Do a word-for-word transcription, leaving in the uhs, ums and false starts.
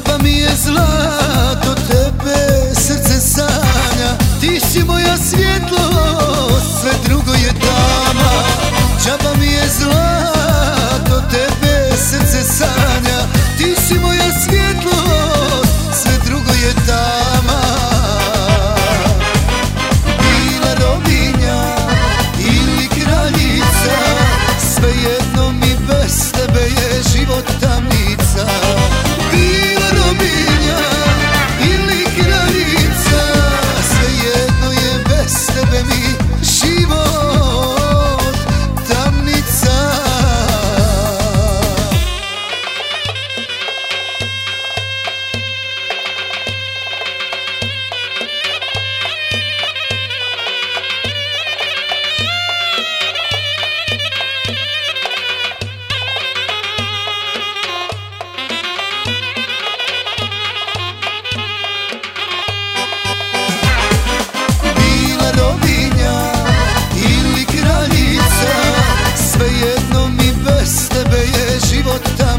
Džaba mi je zlato, tebe srce sanja. Ti si moja svjetlost, sve drugo je tama. Džaba mi je zlato, tebe srce sanja. Ti si moja svjetlost, sve drugo je tama. Bila robinja ili kraljica, svejedno mi bez tebe je život tamnica. Bila robinja ili kraljica, svejedno je bez tebe mi život tamnica. Svejedno mi bez tebe je život